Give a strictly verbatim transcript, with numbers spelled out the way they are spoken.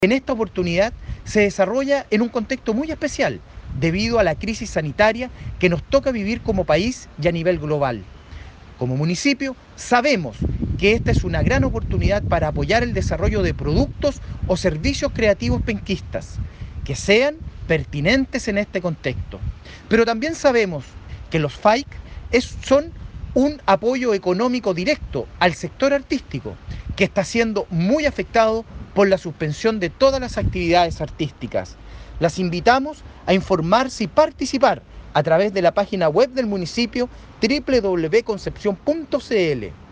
En esta oportunidad se desarrolla en un contexto muy especial, debido a la crisis sanitaria que nos toca vivir como país y a nivel global. Como municipio, sabemos que esta es una gran oportunidad para apoyar el desarrollo de productos o servicios creativos penquistas, que sean pertinentes en este contexto. Pero también sabemos que los F A I C es, son un apoyo económico directo al sector artístico, que está siendo muy afectado por la suspensión de todas las actividades artísticas. Las invitamos a informarse y participar a través de la página web del municipio doble u doble u doble u punto concepción punto c l.